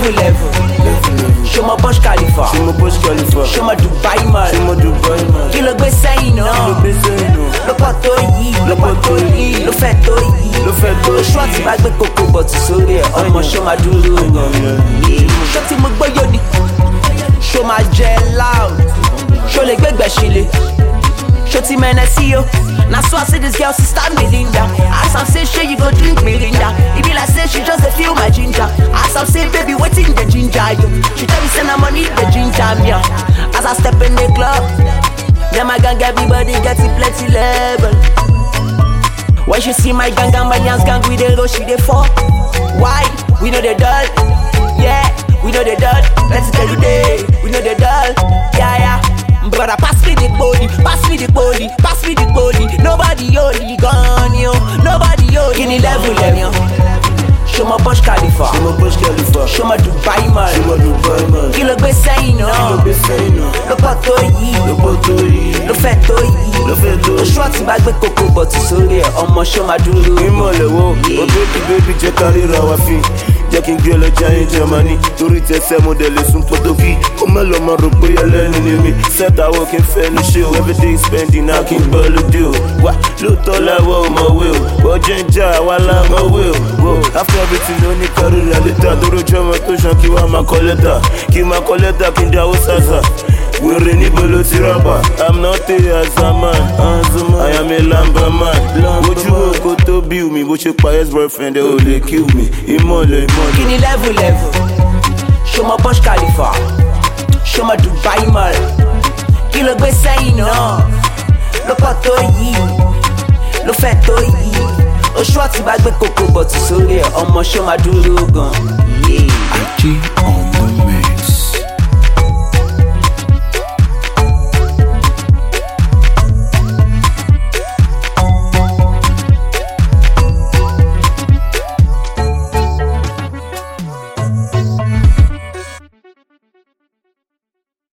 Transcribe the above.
level. Show my Burj Khalifa. Show my Dubai man. Kí ló gbé sẹ́yìn náà. Ló pọ̀ tó yìí. Ló fẹ́ tó yìí. Oṣù àti bá gbé kókó bọ̀tù sórí ẹ̀. Ọmọ ṣó máa dúró gan. Ṣó tí mo gbóyò ni. Ṣó máa jẹ loud. Ṣó lè gbégbẹ̀ ṣílẹ̀. Ṣó ti mẹ́nẹ̀ sí o. Now so I see this girl, she start Melinda. As I'm say, sure you go drink Mirinda. It be like say she just a feel my ginger. As I'm say, baby, waiting the ginger you. She tell me send her money the ginger me. As I step in the club, then my gang everybody getting plenty level. When she see my gang and my yans gang with the road, she dey fall. Why? We know the dull, yeah. We know the dull. Let's tell you day. We know the dull, yeah. Brother, pass me the body, pass me the body, pass me the body. Nobody only gone, yo. Nobody only. Give me level, yo. Show my Burj Khalifa. Show my Dubai man. Kí ló gbé sẹ́yìn náà. Ló pọ̀ tó yìí. Ló fẹ́ tó yìí. Oṣù àti bá gbé kókó bọ̀tù sórí ẹ̀. Ọmọ ṣó máa dúró. Ìmọ̀lẹ̀ wo, o baby jẹ́ ká ríra wa fi. Jẹ́ kí n gbé ọlọ́jà yín Germany. Torí tẹsẹ̀ mo dẹ̀ lè sún pọ́tọ́kì. Ó mẹ́lọ máa rò pé ẹlẹ́ni ni mi. Sẹ́ta wo kí n fẹ́ ní ṣé o. Everyday spending náà kí n bọ́ lóde o. Wá lóòótọ́ láwọ̀ ọmọwé o. Bọ́jẹ́ ń jà àwa lámọ̀wé o. After everything ló ní kárí ra létà. Dóró jẹ́ ọmọ tó ṣan kí wá máa kọ́ lẹ́tà. Kí máa kọ́ lẹ́tà kí n dáwó sàṣà. Wèrè níbo ló ti rọ́bà. I'm not a Azaman. I am a Lamba man. Ojú oko tó bí mi. Bó ṣe pa ex-boyfriend ẹ ò lè kill me. Ìmọ̀lẹ̀. Kí ni level. Show my Burj Khalifa. Show my Dubai man. Kí ló gbé sẹ́yìn náà. Ló pọ̀ tó yìí. Ló fẹ́ tó yìí. Oṣù àti bá gbé kókó bọ̀tù sórí ẹ̀. Ọmọ ṣó máa dúró gan. IG on